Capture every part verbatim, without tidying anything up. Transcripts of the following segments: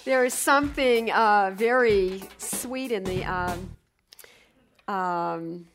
There is something uh, very sweet in the um, um,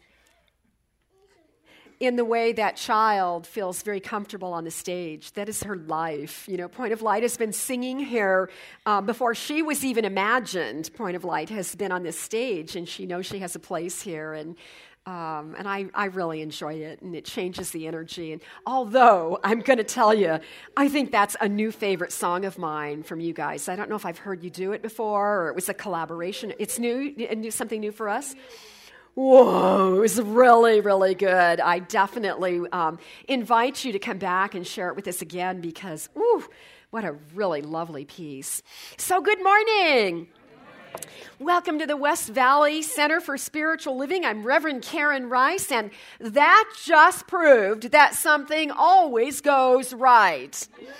in the way that child feels very comfortable on the stage. That is her life. You know, Point of Light has been singing here um, before she was even imagined. Point of Light has been on this stage, and she knows she has a place here, and Um, and I, I really enjoy it, and it changes the energy. And although I'm going to tell you, I think that's a new favorite song of mine from you guys. I don't know if I've heard you do it before, or it was a collaboration. It's new, something new for us. Whoa, it was really, really good. I definitely um, invite you to come back and share it with us again because, ooh, what a really lovely piece. So good morning. Welcome to the West Valley Center for Spiritual Living. I'm Reverend Karen Rice, and that just proved that something always goes right.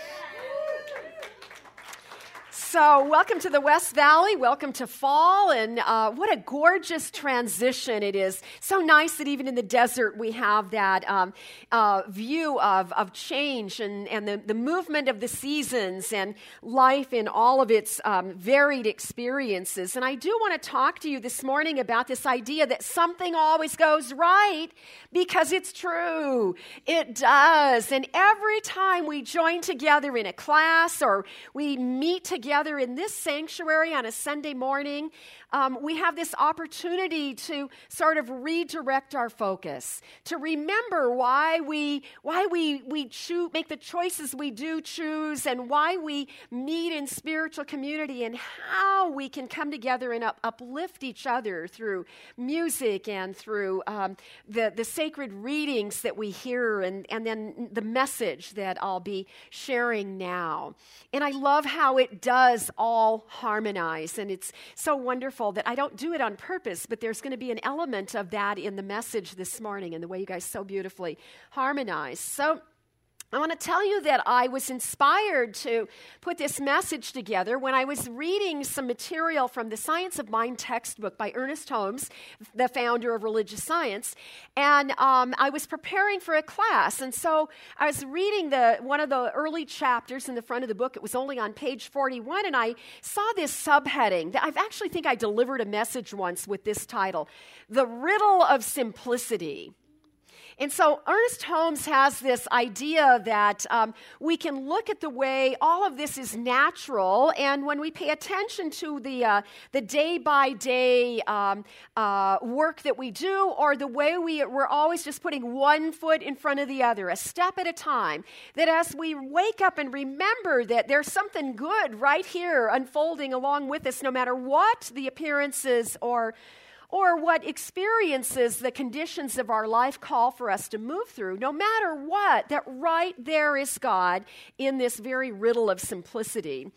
So welcome to the West Valley, welcome to fall, and uh, what a gorgeous transition it is. So nice that even in the desert we have that um, uh, view of, of change and, and the, the movement of the seasons and life in all of its um, varied experiences. And I do want to talk to you this morning about this idea that something always goes right because it's true. It does. And every time we join together in a class or we meet together in this sanctuary on a Sunday morning, um, we have this opportunity to sort of redirect our focus, to remember why we why we we choose, make the choices we do choose, and why we meet in spiritual community, and how we can come together and up, uplift each other through music and through um, the the sacred readings that we hear, and and then the message that I'll be sharing now. And I love how it does all harmonize, and it's so wonderful that I don't do it on purpose, but there's going to be an element of that in the message this morning and the way you guys so beautifully harmonize. So I want to tell you that I was inspired to put this message together when I was reading some material from the Science of Mind textbook by Ernest Holmes, the founder of religious science, and um, I was preparing for a class, and so I was reading the one of the early chapters in the front of the book. It was only on page forty-one, and I saw this subheading that I actually think I delivered a message once with this title, The Riddle of Simplicity. And so Ernest Holmes has this idea that um, we can look at the way all of this is natural, and when we pay attention to the uh, the day-by-day um, uh, work that we do, or the way we, we're always just putting one foot in front of the other, a step at a time, that as we wake up and remember that there's something good right here unfolding along with us, no matter what the appearances or or what experiences the conditions of our life call for us to move through, no matter what, that right there is God in this very riddle of simplicity.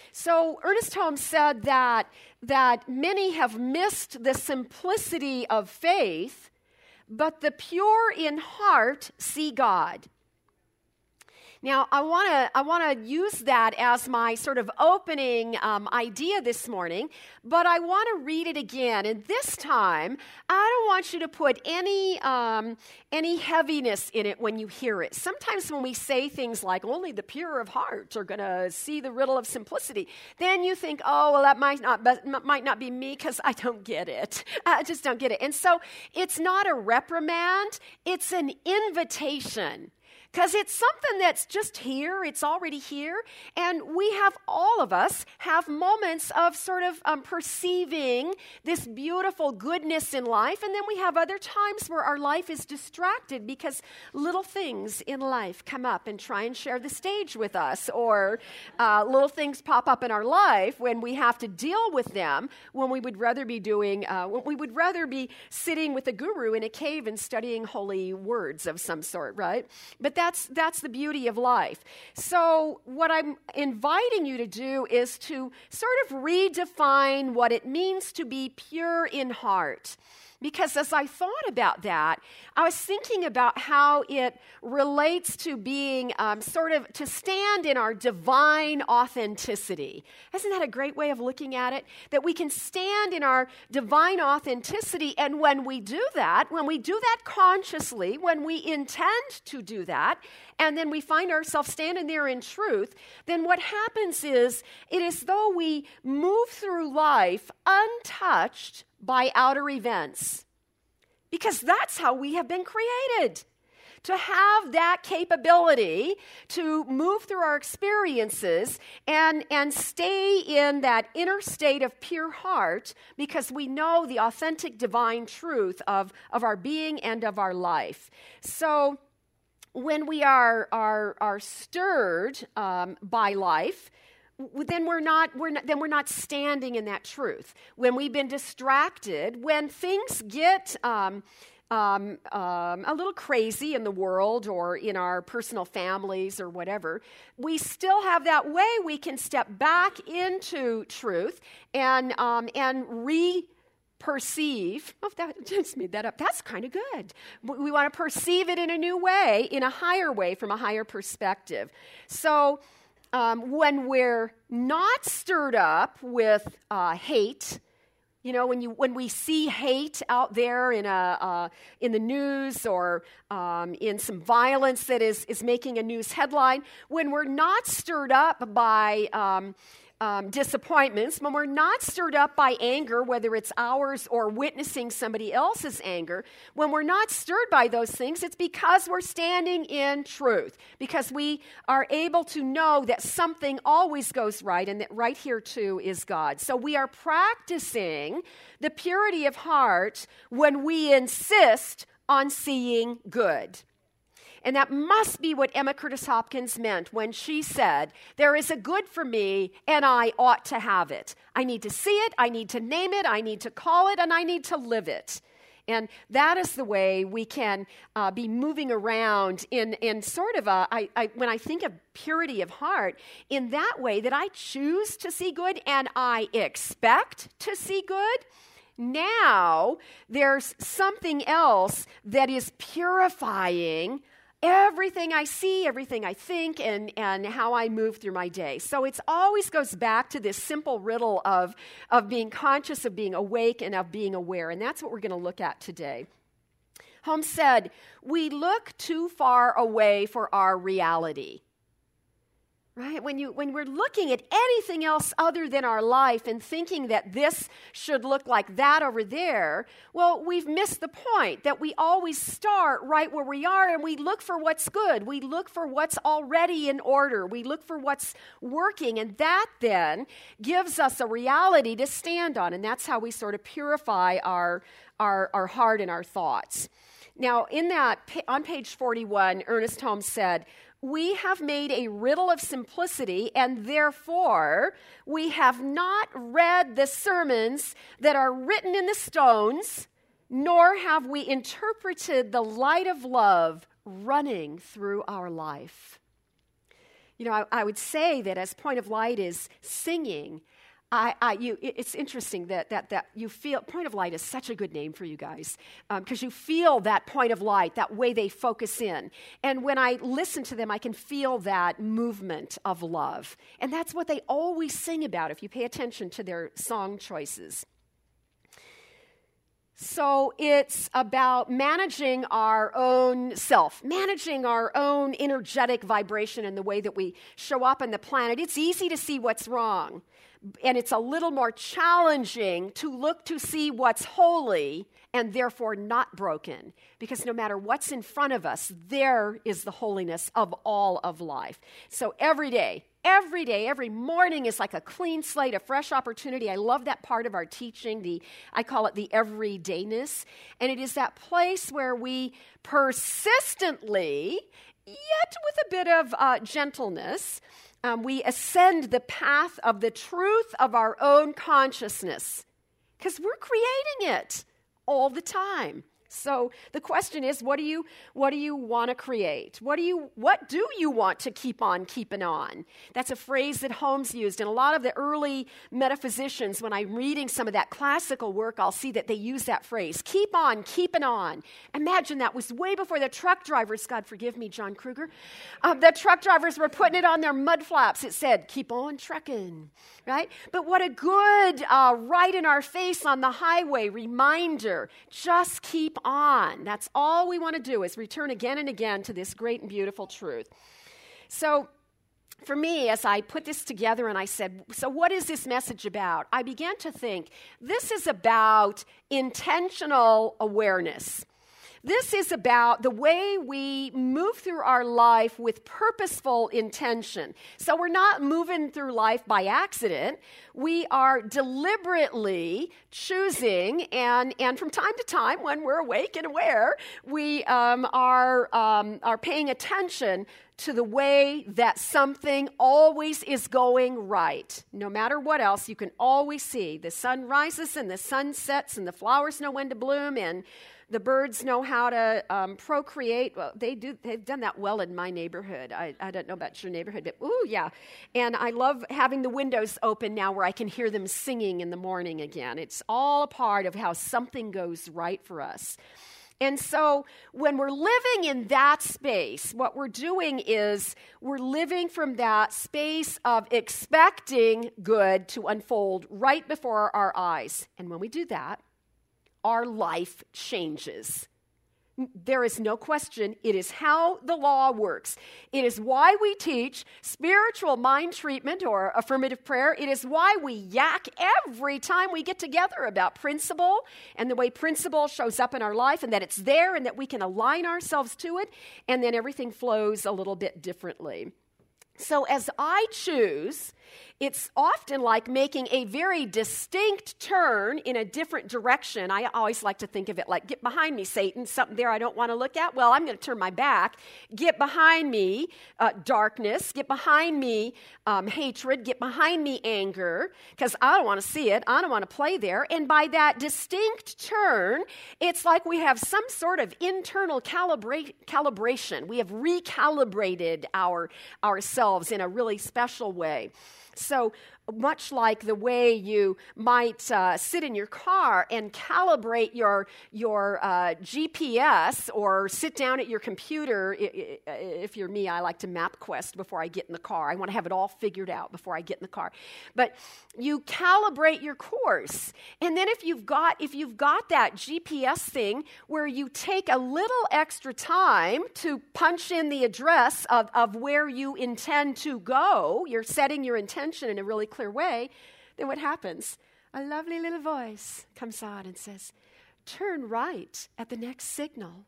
So Ernest Holmes said that, that many have missed the simplicity of faith, but the pure in heart see God. Now, I want to I want to use that as my sort of opening um, idea this morning, but I want to read it again. And this time, I don't want you to put any um, any heaviness in it when you hear it. Sometimes when we say things like, only the pure of heart are going to see the riddle of simplicity, then you think, oh, well, that might not be, might not be me because I don't get it. I just don't get it. And so it's not a reprimand. It's an invitation. Because it's something that's just here, it's already here, and we have, all of us, have moments of sort of um, perceiving this beautiful goodness in life, and then we have other times where our life is distracted because little things in life come up and try and share the stage with us, or uh, little things pop up in our life when we have to deal with them, when we would rather be doing, uh, when we would rather be sitting with a guru in a cave and studying holy words of some sort, right? But that That's, that's the beauty of life. So what I'm inviting you to do is to sort of redefine what it means to be pure in heart. because as I thought about that, I was thinking about how it relates to being um, sort of to stand in our divine authenticity. Isn't that a great way of looking at it? That we can stand in our divine authenticity, and when we do that, when we do that consciously, when we intend to do that, and then we find ourselves standing there in truth, then what happens is it is though we move through life untouched by outer events. Because that's how we have been created. To have that capability to move through our experiences and, and stay in that inner state of pure heart because we know the authentic divine truth of, of our being and of our life. So when we are, are, are stirred um, by life, then we're not we're not then we're not standing in that truth. When we've been distracted, when things get um, um, um, a little crazy in the world or in our personal families or whatever, we still have that way we can step back into truth and um, and re. perceive, oh, that just made that up. That's kind of good. We want to perceive it in a new way, in a higher way, from a higher perspective. So um, when we're not stirred up with uh, hate, you know, when you when we see hate out there in a uh, in the news or um, in some violence that is is making a news headline, when we're not stirred up by um, Um, disappointments, when we're not stirred up by anger, whether it's ours or witnessing somebody else's anger, when we're not stirred by those things, it's because we're standing in truth, because we are able to know that something always goes right and that right here too is God. So we are practicing the purity of heart when we insist on seeing good. And that must be what Emma Curtis Hopkins meant when she said, there is a good for me and I ought to have it. I need to see it, I need to name it, I need to call it, and I need to live it. And that is the way we can uh, be moving around in, in sort of a, I, I, when I think of purity of heart, in that way that I choose to see good and I expect to see good. Now there's something else that is purifying everything I see, everything I think, and, and how I move through my day. So it always goes back to this simple riddle of, of being conscious, of being awake, and of being aware. And that's what we're going to look at today. Holmes said, we look too far away for our reality. Right? When you when we're looking at anything else other than our life and thinking that this should look like that over there, well, we've missed the point that we always start right where we are and we look for what's good. We look for what's already in order. We look for what's working, and that then gives us a reality to stand on, and that's how we sort of purify our our, our heart and our thoughts. Now, in that, on page forty-one, Ernest Holmes said, we have made a riddle of simplicity, and therefore we have not read the sermons that are written in the stones, nor have we interpreted the light of love running through our life. You know, I, I would say that as Point of Light is singing, I, I, you, it's interesting that, that, that you feel, Point of Light is such a good name for you guys, because um, you feel that point of light, that way they focus in. And when I listen to them, I can feel that movement of love. And that's what they always sing about if you pay attention to their song choices. So it's about managing our own self, managing our own energetic vibration and the way that we show up on the planet. It's easy to see what's wrong. And it's a little more challenging to look to see what's holy and therefore not broken. Because no matter what's in front of us, there is the holiness of all of life. So every day, every day, every morning is like a clean slate, a fresh opportunity. I love that part of our teaching. The I call it the everydayness. And it is that place where we persistently, yet with a bit of uh, gentleness, Um, we ascend the path of the truth of our own consciousness because we're creating it all the time. So the question is, what do you what do you want to create? What do you what do you want to keep on keeping on? That's a phrase that Holmes used, and a lot of the early metaphysicians, when I'm reading some of that classical work, I'll see that they use that phrase, keep on keeping on. Imagine that was way before the truck drivers, God forgive me, John Kruger, uh, the truck drivers were putting it on their mud flaps. It said, keep on trucking, right? But what a good uh, right in our face on the highway reminder, just keep on. That's all we want to do is return again and again to this great and beautiful truth. So for me, as I put this together and I said, so what is this message about? I began to think, this is about intentional awareness. This is about the way we move through our life with purposeful intention. So we're not moving through life by accident. We are deliberately choosing, and, and from time to time, when we're awake and aware, we um, are, um, are paying attention to the way that something always is going right. No matter what else, you can always see the sun rises and the sun sets and the flowers know when to bloom and the birds know how to um, procreate. Well, they do. They've done that well in my neighborhood. I, I don't know about your neighborhood, but ooh, yeah. And I love having the windows open now where I can hear them singing in the morning again. It's all a part of how something goes right for us. And so when we're living in that space, what we're doing is we're living from that space of expecting good to unfold right before our eyes. And when we do that, our life changes. There is no question. It is how the law works. It is why we teach spiritual mind treatment or affirmative prayer. It is why we yak every time we get together about principle and the way principle shows up in our life and that it's there and that we can align ourselves to it, and then everything flows a little bit differently. So as I choose, it's often like making a very distinct turn in a different direction. I always like to think of it like, get behind me, Satan, something there I don't want to look at. Well, I'm going to turn my back. Get behind me, uh, darkness. Get behind me, um, hatred. Get behind me, anger, because I don't want to see it. I don't want to play there. And by that distinct turn, it's like we have some sort of internal calibra- calibration. We have recalibrated our ourselves in a really special way. So much like the way you might uh, sit in your car and calibrate your your uh, G P S or sit down at your computer. If you're me, I like to MapQuest before I get in the car. I want to have it all figured out before I get in the car. But you calibrate your course, and then if you've got if you've got that G P S thing where you take a little extra time to punch in the address of, of where you intend to go, you're setting your intention in a really clear way, then what happens? A lovely little voice comes on and says, turn right at the next signal.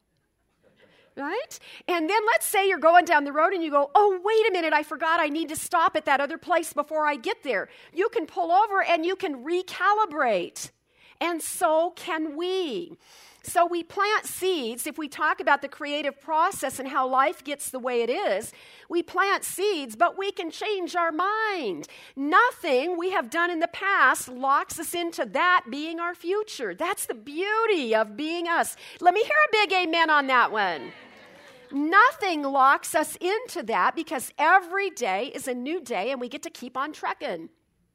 Right? And then let's say you're going down the road and you go, oh, wait a minute, I forgot I need to stop at that other place before I get there. You can pull over and you can recalibrate. And so can we. So we plant seeds. If we talk about the creative process and how life gets the way it is, we plant seeds, but we can change our mind. Nothing we have done in the past locks us into that being our future. That's the beauty of being us. Let me hear a big amen on that one. Nothing locks us into that because every day is a new day and we get to keep on trekking.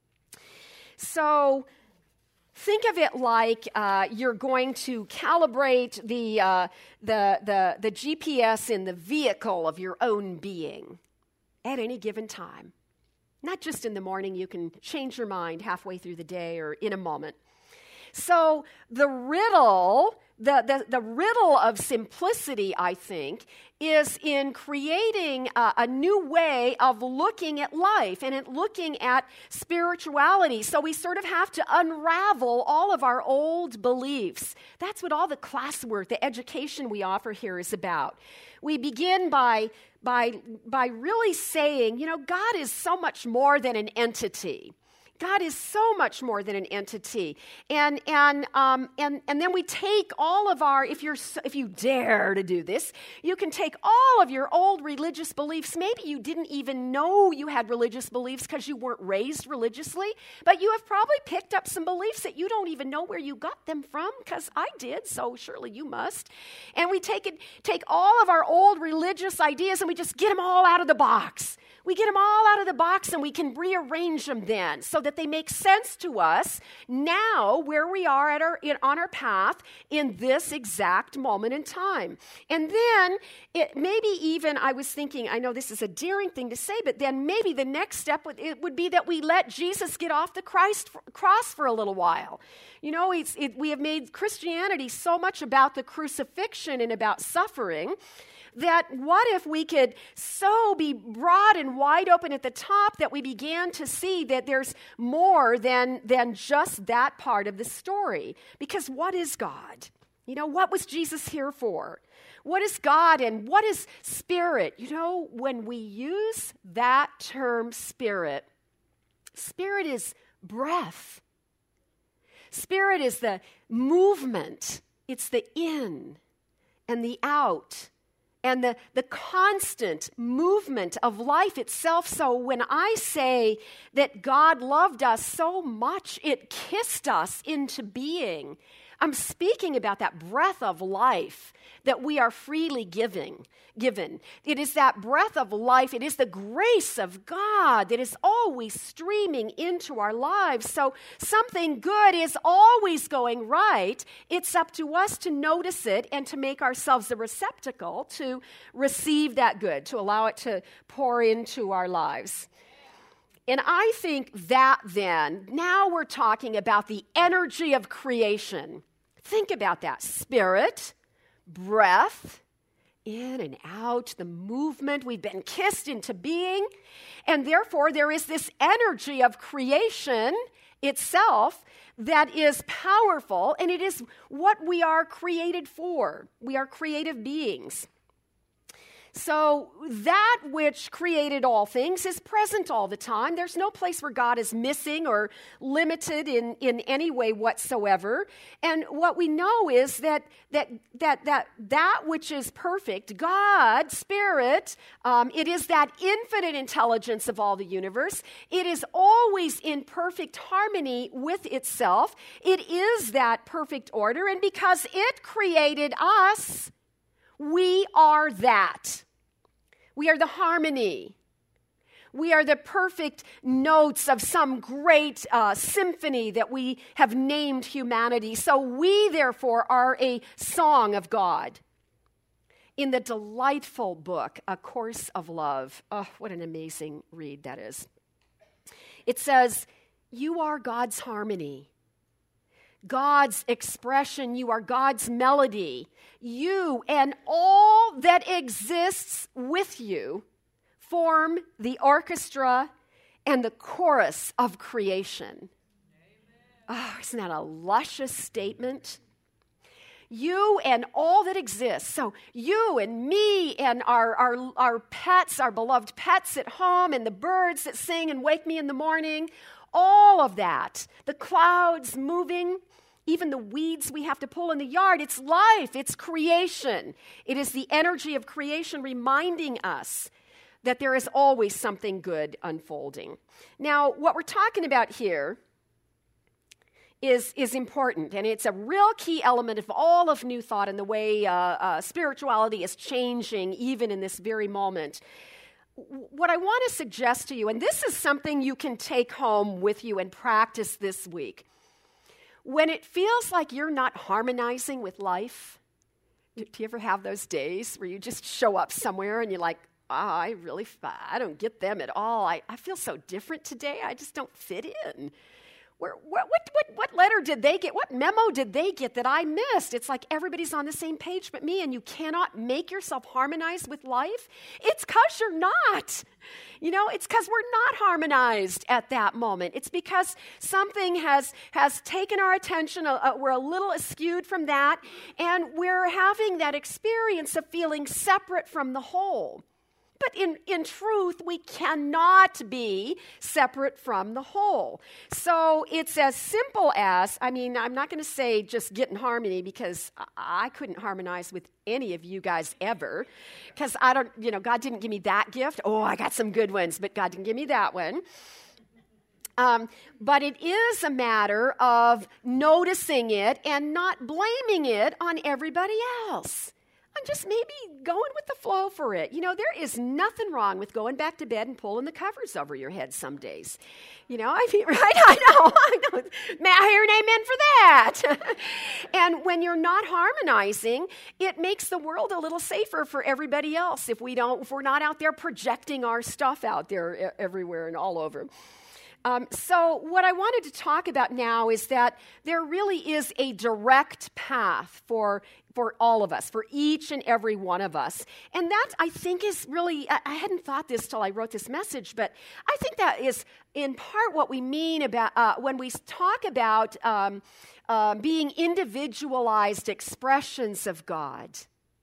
So think of it like uh, you're going to calibrate the, uh, the, the, the G P S in the vehicle of your own being at any given time. Not just in the morning. You can change your mind halfway through the day or in a moment. So the riddle, the, the, the riddle of simplicity, I think, is in creating a, a new way of looking at life and at looking at spirituality. So we sort of have to unravel all of our old beliefs. That's what all the classwork, the education we offer here is about. We begin by, by, by really saying, you know, God is so much more than an entity. God is so much more than an entity. And and um, and and then we take all of our, if you're if you dare to do this, you can take all of your old religious beliefs. Maybe you didn't even know you had religious beliefs because you weren't raised religiously, but you have probably picked up some beliefs that you don't even know where you got them from, because I did, so surely you must. And we take it, take all of our old religious ideas and we just get them all out of the box. We get them all out of the box and we can rearrange them then so that they make sense to us now where we are at our, in, on our path in this exact moment in time. And then it, maybe even, I was thinking, I know this is a daring thing to say, but then maybe the next step would, it would be that we let Jesus get off the Christ, cross for a little while. You know, it's, it, we have made Christianity so much about the crucifixion and about suffering, that what if we could so be broad and wide open at the top that we began to see that there's more than, than just that part of the story? Because what is God? You know, what was Jesus here for? What is God and what is spirit? You know, when we use that term spirit, spirit is breath. Spirit is the movement. It's the in and the out. And the, the constant movement of life itself. So when I say that God loved us so much, it kissed us into being, I'm speaking about that breath of life that we are freely giving, given. It is that breath of life. It is the grace of God that is always streaming into our lives. So something good is always going right. It's up to us to notice it and to make ourselves the receptacle to receive that good, to allow it to pour into our lives. And I think that then, now we're talking about the energy of creation. Think about that. Spirit, breath, in and out, the movement. We've been kissed into being. And therefore, there is this energy of creation itself that is powerful, and it is what we are created for. We are creative beings. So that which created all things is present all the time. There's no place where God is missing or limited in, in any way whatsoever. And what we know is that that that that that which is perfect, God, Spirit, um, it is that infinite intelligence of all the universe. It is always in perfect harmony with itself. It is that perfect order. And because it created us, we are that. We are the harmony. We are the perfect notes of some great uh, symphony that we have named humanity. So we, therefore, are a song of God. In the delightful book, A Course of Love, oh, what an amazing read that is. It says, you are God's harmony. God's expression, you are God's melody. You and all that exists with you form the orchestra and the chorus of creation. Oh, isn't that a luscious statement? You and all that exists. So you and me and our, our, our pets, our beloved pets at home, and the birds that sing and wake me in the morning, all of that, the clouds moving, even the weeds we have to pull in the yard, it's life, it's creation. It is the energy of creation reminding us that there is always something good unfolding. Now, what we're talking about here is, is important, and it's a real key element of all of New Thought and the way uh, uh, spirituality is changing even in this very moment. What I want to suggest to you, and this is something you can take home with you and practice this week, when it feels like you're not harmonizing with life, do you ever have those days where you just show up somewhere and you're like, oh, I really, I don't get them at all. I, I feel so different today. I just don't fit in. Where, what, what, what letter did they get? What memo did they get that I missed? It's like everybody's on the same page but me, and you cannot make yourself harmonize with life. It's because you're not. You know, it's because we're not harmonized at that moment. It's because something has, has taken our attention. Uh, we're a little askewed from that, and we're having that experience of feeling separate from the whole. But in, in truth, we cannot be separate from the whole. So it's as simple as, I mean, I'm not going to say just get in harmony, because I, I couldn't harmonize with any of you guys ever, because I don't, you know, God didn't give me that gift. Oh, I got some good ones, but God didn't give me that one. Um, but it is a matter of noticing it and not blaming it on everybody else. I'm just maybe going with the flow for it. You know, there is nothing wrong with going back to bed and pulling the covers over your head some days. You know, I mean, right? I know, I know. May I hear an amen for that? And when you're not harmonizing, it makes the world a little safer for everybody else if we don't, if we're not out there projecting our stuff out there everywhere and all over. Um, so what I wanted to talk about now is that there really is a direct path for for all of us, for each and every one of us. And that, I think, is really, I, I hadn't thought this till I wrote this message, but I think that is in part what we mean about uh, when we talk about um, uh, being individualized expressions of God.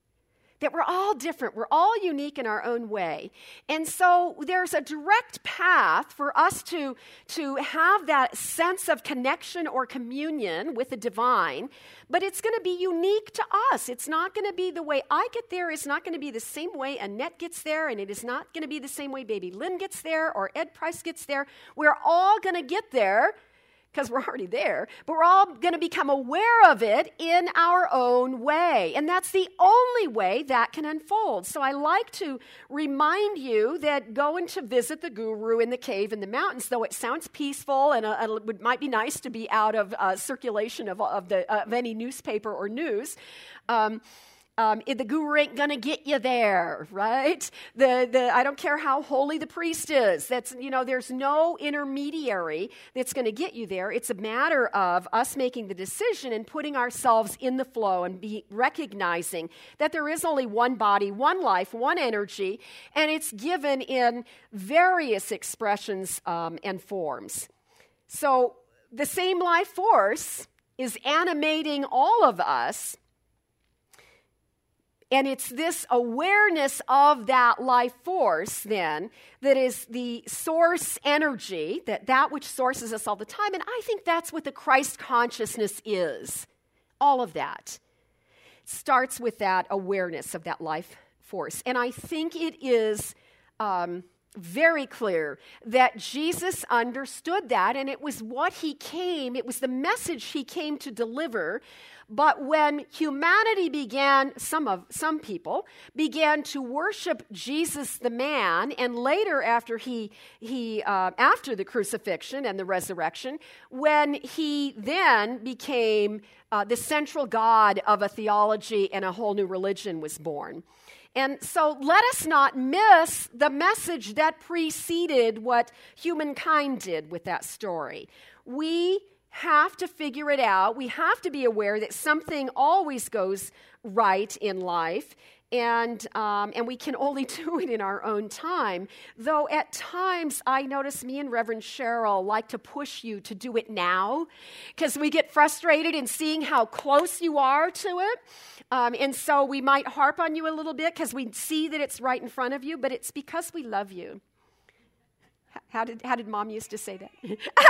That we're all different. We're all unique in our own way. And so there's a direct path for us to, to have that sense of connection or communion with the divine, but it's going to be unique to us. It's not going to be the way I get there. It's not going to be the same way Annette gets there, and it is not going to be the same way Baby Lynn gets there or Ed Price gets there. We're all going to get there, because we're already there, but we're all going to become aware of it in our own way. And that's the only way that can unfold. So I like to remind you that going to visit the guru in the cave in the mountains, though it sounds peaceful and uh, it might be nice to be out of uh, circulation of, of, the, uh, of any newspaper or news, um, Um, the guru ain't going to get you there, right? The the I don't care how holy the priest is. That's, you know, there's no intermediary that's going to get you there. It's a matter of us making the decision and putting ourselves in the flow and be recognizing that there is only one body, one life, one energy, and it's given in various expressions um, and forms. So the same life force is animating all of us. And it's this awareness of that life force, then, that is the source energy, that, that which sources us all the time. And I think that's what the Christ consciousness is. All of that starts with that awareness of that life force. And I think it is um, very clear that Jesus understood that, and it was what he came, it was the message he came to deliver. But when humanity began, some of some people began to worship Jesus the man, and later after he he uh, after the crucifixion and the resurrection, when he then became uh, the central God of a theology and a whole new religion was born. And so let us not miss the message that preceded what humankind did with that story. We have to figure it out. We have to be aware that something always goes right in life, and um, and we can only do it in our own time. Though at times I notice me and Reverend Cheryl like to push you to do it now, because we get frustrated in seeing how close you are to it. Um, and so we might harp on you a little bit because we see that it's right in front of you, but it's because we love you. How did how did Mom used to say that?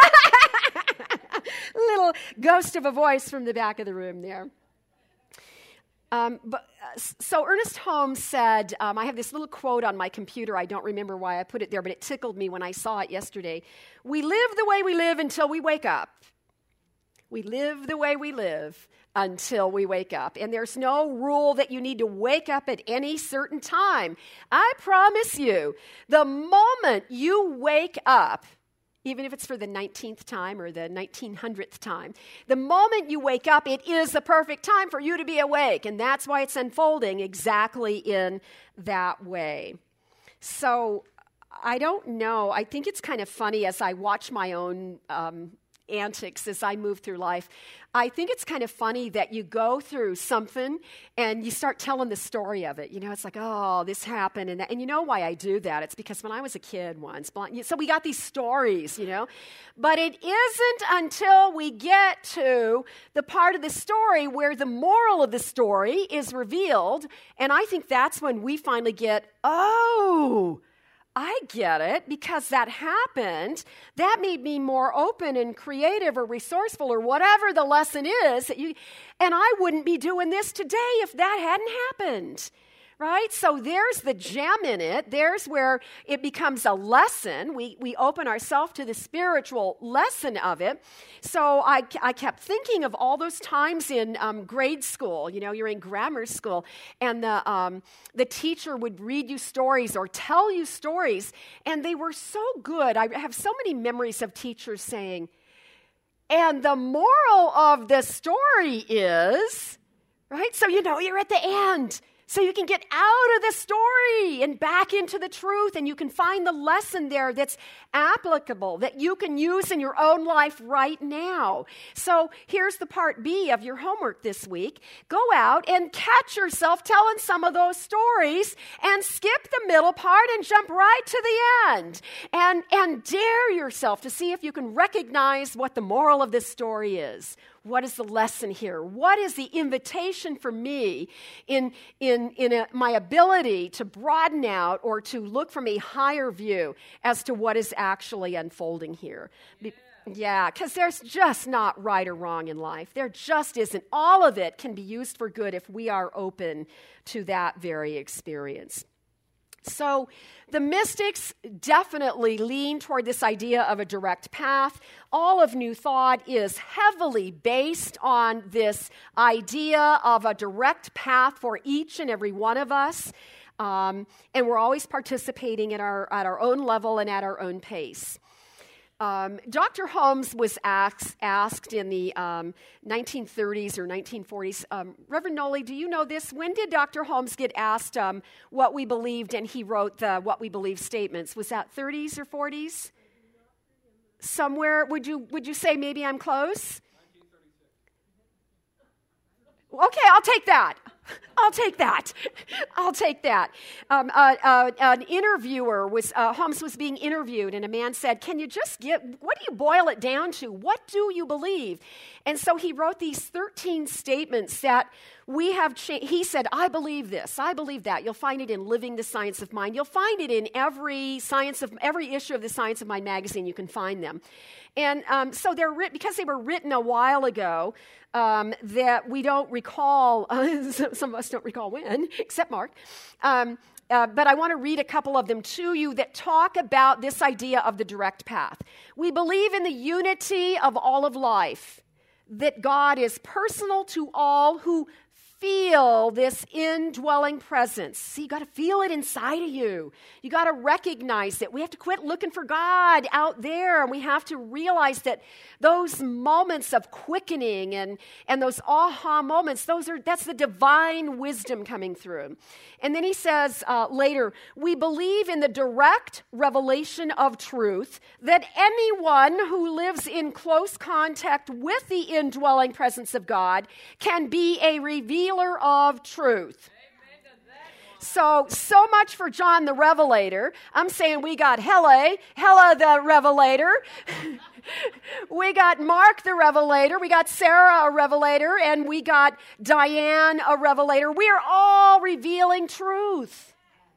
Little ghost of a voice from the back of the room there. Um, but uh, so Ernest Holmes said, um, I have this little quote on my computer. I don't remember why I put it there, but it tickled me when I saw it yesterday. We live the way we live until we wake up. We live the way we live until we wake up. And there's no rule that you need to wake up at any certain time. I promise you, the moment you wake up, even if it's for the nineteenth time or the nineteen hundredth time, the moment you wake up, it is the perfect time for you to be awake. And that's why it's unfolding exactly in that way. So I don't know. I think it's kind of funny as I watch my own um, antics as I move through life. I think it's kind of funny that you go through something and you start telling the story of it. You know, it's like, oh, this happened. And, that. and you know why I do that? It's because when I was a kid once, so we got these stories, you know. But it isn't until we get to the part of the story where the moral of the story is revealed. And I think that's when we finally get, oh, I get it, because that happened. That made me more open and creative or resourceful or whatever the lesson is. That you, and I wouldn't be doing this today if that hadn't happened. Right? So there's the gem in it. There's where it becomes a lesson. We we open ourselves to the spiritual lesson of it. So I, I kept thinking of all those times in um, grade school. You know, you're in grammar school, and the um, the teacher would read you stories or tell you stories, and they were so good. I have so many memories of teachers saying, and the moral of the story is, right? So, you know, you're at the end. So you can get out of the story and back into the truth, and you can find the lesson there that's applicable, that you can use in your own life right now. So here's the part B of your homework this week. Go out and catch yourself telling some of those stories and skip the middle part and jump right to the end. And, and dare yourself to see if you can recognize what the moral of this story is. What is the lesson here? What is the invitation for me in, in, in a, my ability to broaden out or to look from a higher view as to what is actually unfolding here? Be, yeah, because there's just not right or wrong in life. There just isn't. All of it can be used for good if we are open to that very experience. So the mystics definitely lean toward this idea of a direct path. All of New Thought is heavily based on this idea of a direct path for each and every one of us. Um, and we're always participating at our, at our own level and at our own pace. Um, Doctor Holmes was asked, asked in the um, nineteen thirties or nineteen forties, um, Reverend Noli, do you know this? When did Doctor Holmes get asked um, what we believed, and he wrote the What We Believe statements? Was that thirties or forties? Somewhere, would you would you say maybe I'm close? Okay, I'll take that. I'll take that. I'll take that. Um, uh, uh, an interviewer was, uh, Holmes was being interviewed, and a man said, can you just get, what do you boil it down to? What do you believe? And so he wrote these thirteen statements that we have changed. He said, I believe this, I believe that. You'll find it in Living the Science of Mind. You'll find it in every science of every issue of the Science of Mind magazine. You can find them. And um, so they're writ- because they were written a while ago, um, that we don't recall, uh, some of us don't recall when, except Mark. Um, uh, but I want to read a couple of them to you that talk about this idea of the direct path. We believe in the unity of all of life, that God is personal to all who feel this indwelling presence. See, you got to feel it inside of you. You got to recognize it. We have to quit looking for God out there, and we have to realize that those moments of quickening and, and those aha moments, those are that's the divine wisdom coming through. And then he says uh, later, we believe in the direct revelation of truth, that anyone who lives in close contact with the indwelling presence of God can be a revealer of truth. So, so much for John the Revelator. I'm saying we got Helle, Helle the Revelator. We got Mark the Revelator. We got Sarah a Revelator. And we got Diane a Revelator. We are all revealing truth.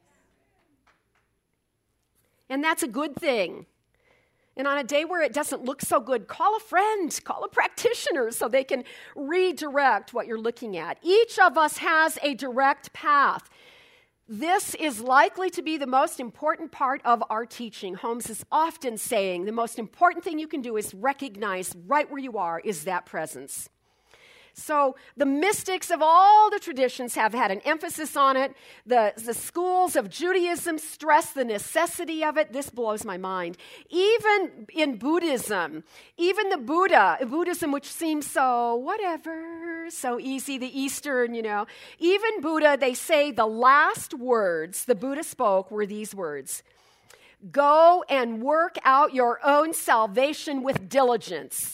And that's a good thing. And on a day where it doesn't look so good, call a friend, call a practitioner so they can redirect what you're looking at. Each of us has a direct path. This is likely to be the most important part of our teaching. Holmes is often saying the most important thing you can do is recognize right where you are is that presence. So the mystics of all the traditions have had an emphasis on it. The, the schools of Judaism stress the necessity of it. This blows my mind. Even in Buddhism, even the Buddha, Buddhism which seems so whatever, so easy, the Eastern, you know. Even Buddha, they say the last words the Buddha spoke were these words. Go and work out your own salvation with diligence.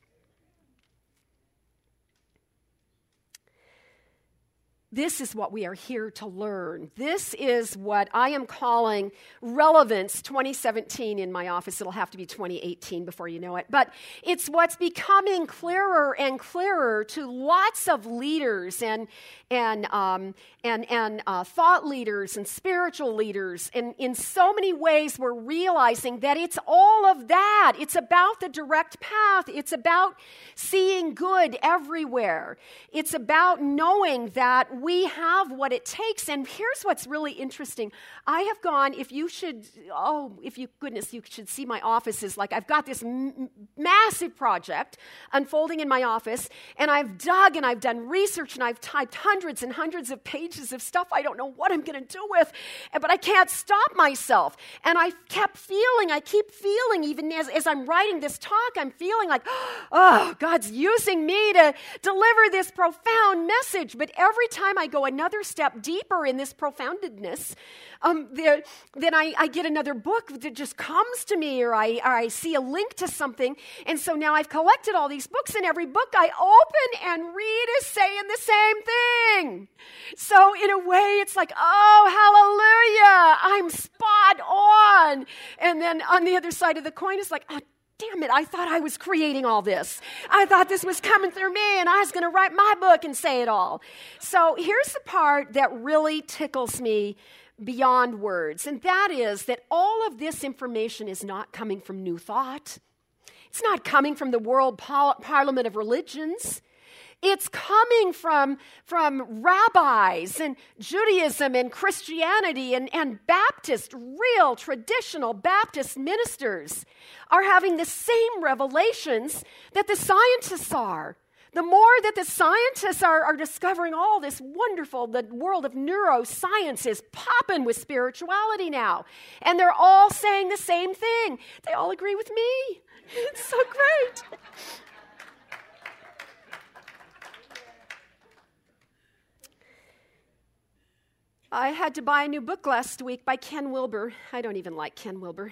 This is what we are here to learn. This is what I am calling Relevance twenty seventeen in my office. It'll have to be twenty eighteen before you know it. But it's what's becoming clearer and clearer to lots of leaders and and um, and and uh, thought leaders and spiritual leaders. And in so many ways, we're realizing that it's all of that. It's about the direct path. It's about seeing good everywhere. It's about knowing that we have what it takes. And here's what's really interesting. I have gone, if you should, oh, if you, goodness, you should see my office is like, I've got this m- massive project unfolding in my office, and I've dug and I've done research and I've typed hundreds and hundreds of pages of stuff I don't know what I'm going to do with, but I can't stop myself. And I kept feeling, I keep feeling, even as, as I'm writing this talk, I'm feeling like, oh, God's using me to deliver this profound message. But every time I go another step deeper in this profoundness, um, there, then I, I get another book that just comes to me, or I, or I see a link to something. And so now I've collected all these books, and every book I open and read is saying the same thing. So in a way, it's like, oh, hallelujah, I'm spot on. And then on the other side of the coin, it's like, oh, damn it, I thought I was creating all this. I thought this was coming through me, and I was going to write my book and say it all. So here's the part that really tickles me beyond words, and that is that all of this information is not coming from New Thought. It's not coming from the World Par- Parliament of Religions. It's coming from, from rabbis and Judaism and Christianity and, and Baptist, real traditional Baptist ministers are having the same revelations that the scientists are. The more that the scientists are, are discovering all this wonderful, the world of neuroscience is popping with spirituality now. And they're all saying the same thing. They all agree with me. It's so great. I had to buy a new book last week by Ken Wilber. I don't even like Ken Wilber.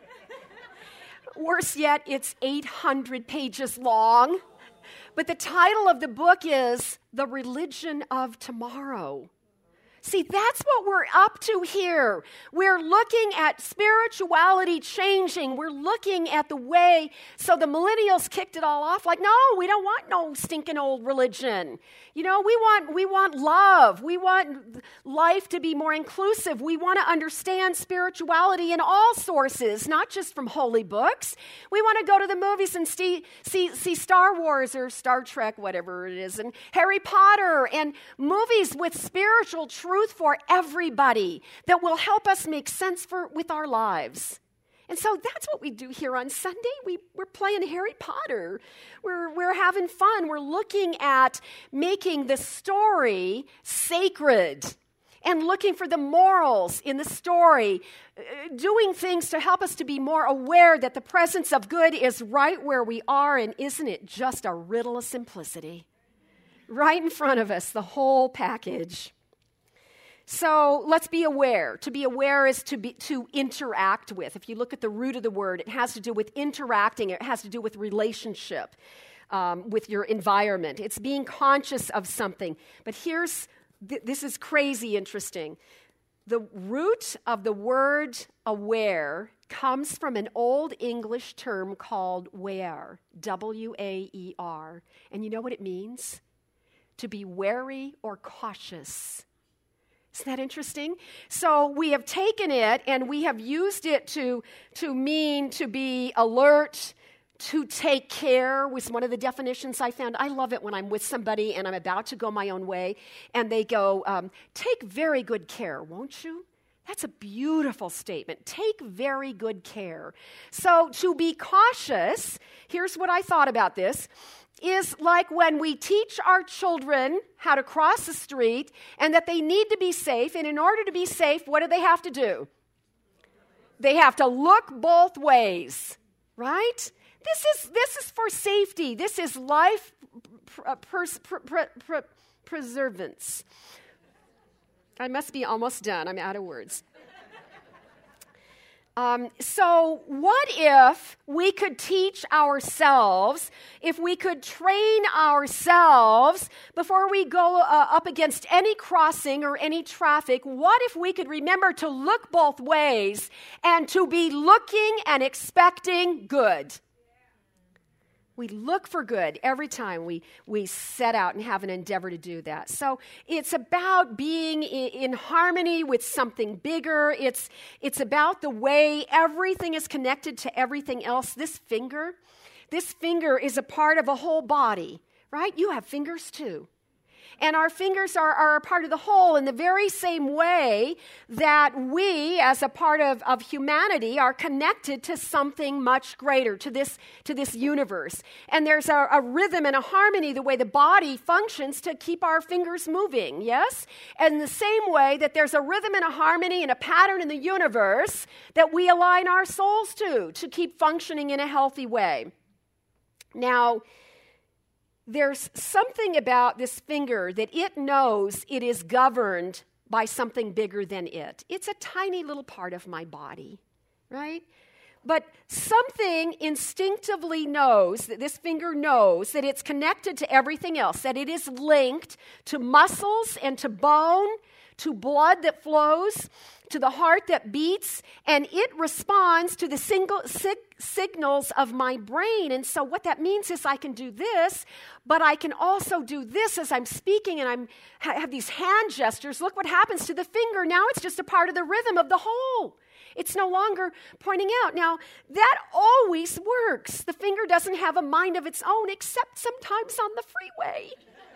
Worse yet, it's eight hundred pages long. But the title of the book is The Religion of Tomorrow. See, that's what we're up to here. We're looking at spirituality changing. We're looking at the way, so the millennials kicked it all off like, no, we don't want no stinking old religion. You know, we want we want love. We want life to be more inclusive. We want to understand spirituality in all sources, not just from holy books. We want to go to the movies and see, see, see Star Wars or Star Trek, whatever it is, and Harry Potter, and movies with spiritual truth for everybody that will help us make sense for with our lives. And so that's what we do here on Sunday. We, we're playing Harry Potter. We're, we're having fun. We're looking at making the story sacred and looking for the morals in the story, uh, doing things to help us to be more aware that the presence of good is right where we are, and isn't it just a riddle of simplicity? Right in front of us, the whole package. So let's be aware. To be aware is to be to interact with. If you look at the root of the word, it has to do with interacting. It has to do with relationship um, with your environment. It's being conscious of something. But here's, th- this is crazy interesting. The root of the word aware comes from an old English term called ware, W A E R. And you know what it means? To be wary or cautious. Isn't that interesting? So we have taken it and we have used it to, to mean to be alert, to take care was one of the definitions I found. I love it when I'm with somebody and I'm about to go my own way and they go, um, take very good care, won't you? That's a beautiful statement. Take very good care. So to be cautious, here's what I thought about this, is like when we teach our children how to cross the street and that they need to be safe, and in order to be safe, what do they have to do? They have to look both ways, right? This is this is for safety. This is life pers- per- per- per- preservance. I must be almost done. I'm out of words. Um, so what if we could teach ourselves, if we could train ourselves before we go uh, up against any crossing or any traffic, what if we could remember to look both ways and to be looking and expecting good? We look for good every time we, we set out and have an endeavor to do that. So it's about being in, in harmony with something bigger. It's, it's about the way everything is connected to everything else. This finger, this finger is a part of a whole body, right? You have fingers too. And our fingers are, are a part of the whole in the very same way that we, as a part of, of humanity, are connected to something much greater, to this, to this universe. And there's a, a rhythm and a harmony, the way the body functions to keep our fingers moving, yes? And the same way that there's a rhythm and a harmony and a pattern in the universe that we align our souls to, to keep functioning in a healthy way. Now, there's something about this finger that it knows it is governed by something bigger than it. It's a tiny little part of my body, right? But something instinctively knows, that this finger knows, that it's connected to everything else, that it is linked to muscles and to bone, to blood that flows, to the heart that beats, and it responds to the single sig- signals of my brain. And so what that means is I can do this, but I can also do this as I'm speaking, and I'm ha- have these hand gestures. Look what happens to the finger. Now it's just a part of the rhythm of the whole. It's no longer pointing out. Now, that always works. The finger doesn't have a mind of its own, except sometimes on the freeway.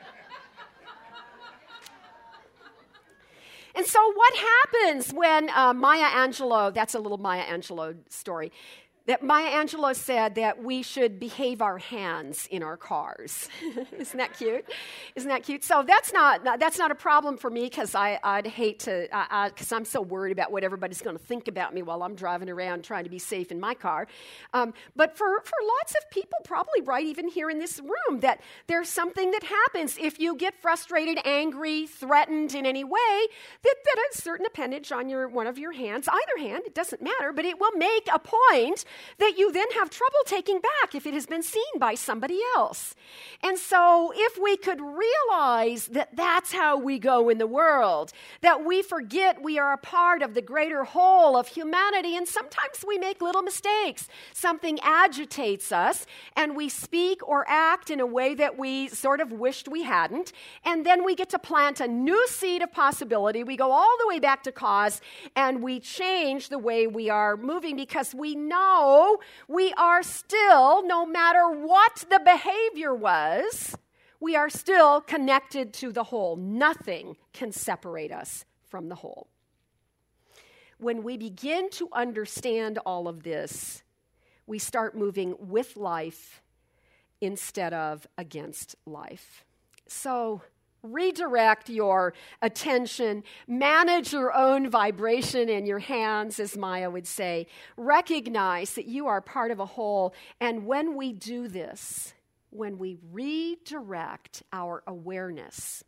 And so what happens when uh, Maya Angelou, that's a little Maya Angelou story, that Maya Angelou said that we should behave our hands in our cars. Isn't that cute? Isn't that cute? So that's not that's not a problem for me because I'd hate to, because I'm so worried about what everybody's going to think about me while I'm driving around trying to be safe in my car. Um, but for, for lots of people, probably right even here in this room, that there's something that happens if you get frustrated, angry, threatened in any way, that, that a certain appendage on your one of your hands, either hand, it doesn't matter, but it will make a point that you then have trouble taking back if it has been seen by somebody else. And so if we could realize that that's how we go in the world, that we forget we are a part of the greater whole of humanity, and sometimes we make little mistakes. Something agitates us, and we speak or act in a way that we sort of wished we hadn't, and then we get to plant a new seed of possibility. We go all the way back to cause, and we change the way we are moving because we know we are still, no matter what the behavior was, we are still connected to the whole. Nothing can separate us from the whole. When we begin to understand all of this, we start moving with life instead of against life. So, redirect your attention, manage your own vibration in your hands, as Maya would say. Recognize that you are part of a whole. And when we do this, when we redirect our awareness,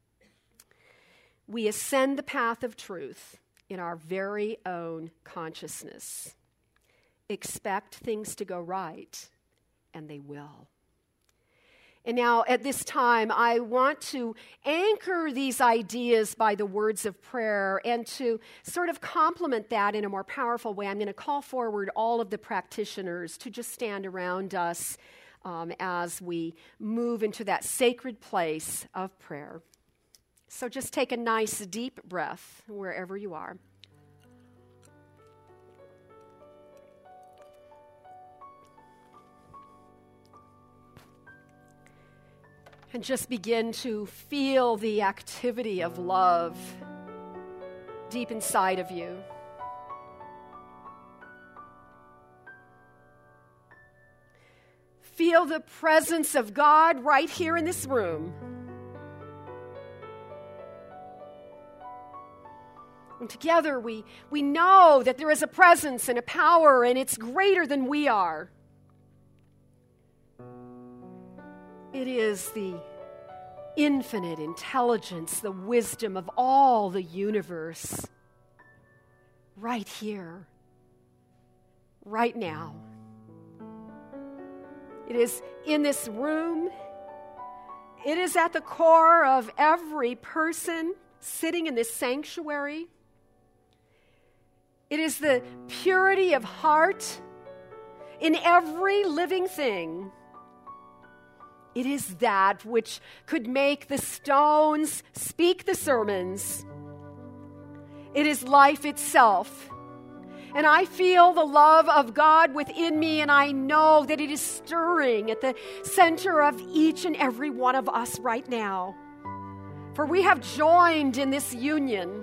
we ascend the path of truth in our very own consciousness. Expect things to go right, and they will. And now, at this time, I want to anchor these ideas by the words of prayer and to sort of complement that in a more powerful way. I'm going to call forward all of the practitioners to just stand around us um, as we move into that sacred place of prayer. So just take a nice deep breath wherever you are. And just begin to feel the activity of love deep inside of you. Feel the presence of God right here in this room. And together we, we know that there is a presence and a power, and it's greater than we are. It is the infinite intelligence, the wisdom of all the universe right here right now. It is in this room. It is at the core of every person sitting in this sanctuary. It is the purity of heart in every living thing. It is that which could make the stones speak the sermons. It is life itself. And I feel the love of God within me, and I know that it is stirring at the center of each and every one of us right now. For we have joined in this union.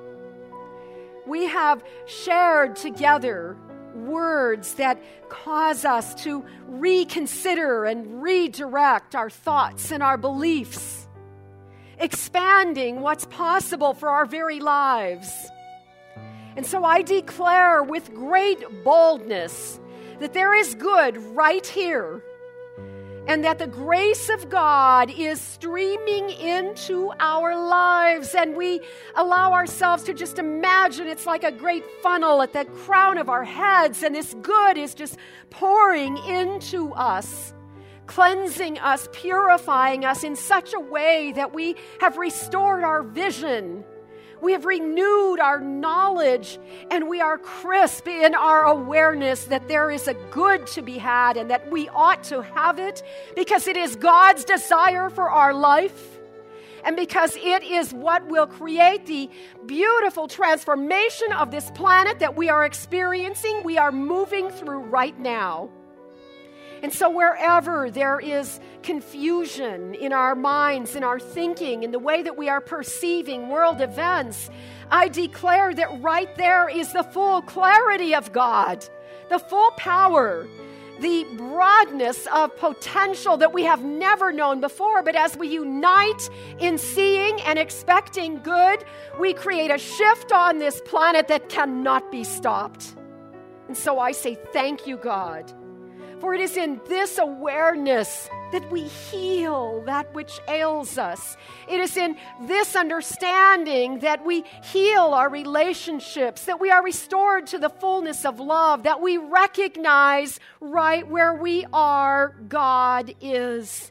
We have shared together words that cause us to reconsider and redirect our thoughts and our beliefs, expanding what's possible for our very lives. And so I declare with great boldness that there is good right here, and that the grace of God is streaming into our lives, and we allow ourselves to just imagine it's like a great funnel at the crown of our heads, and this good is just pouring into us, cleansing us, purifying us in such a way that we have restored our vision. We have renewed our knowledge, and we are crisp in our awareness that there is a good to be had and that we ought to have it because it is God's desire for our life and because it is what will create the beautiful transformation of this planet that we are experiencing, we are moving through right now. And so wherever there is confusion in our minds, in our thinking, in the way that we are perceiving world events, I declare that right there is the full clarity of God, the full power, the broadness of potential that we have never known before. But as we unite in seeing and expecting good, we create a shift on this planet that cannot be stopped. And so I say, thank you, God. For it is in this awareness that we heal that which ails us. It is in this understanding that we heal our relationships, that we are restored to the fullness of love, that we recognize right where we are, God is.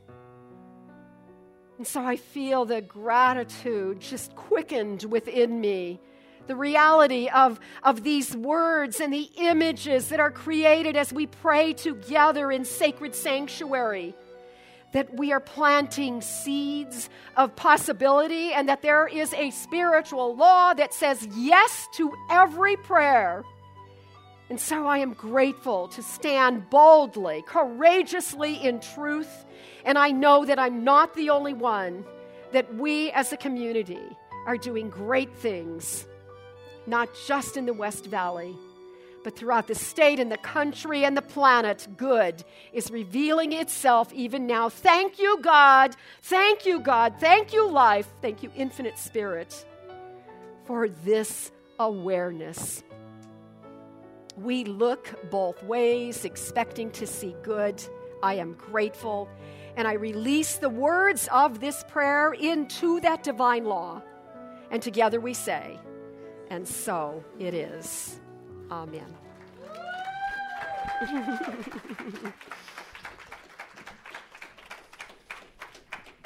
And so I feel the gratitude just quickened within me. The reality of, of these words and the images that are created as we pray together in sacred sanctuary, that we are planting seeds of possibility and that there is a spiritual law that says yes to every prayer. And so I am grateful to stand boldly, courageously in truth, and I know that I'm not the only one, that we as a community are doing great things. Not just in the West Valley, but throughout the state and the country and the planet, good is revealing itself even now. Thank you, God. Thank you, God. Thank you, life. Thank you, Infinite Spirit, for this awareness. We look both ways, expecting to see good. I am grateful, and I release the words of this prayer into that divine law. And together we say, and so it is. Amen.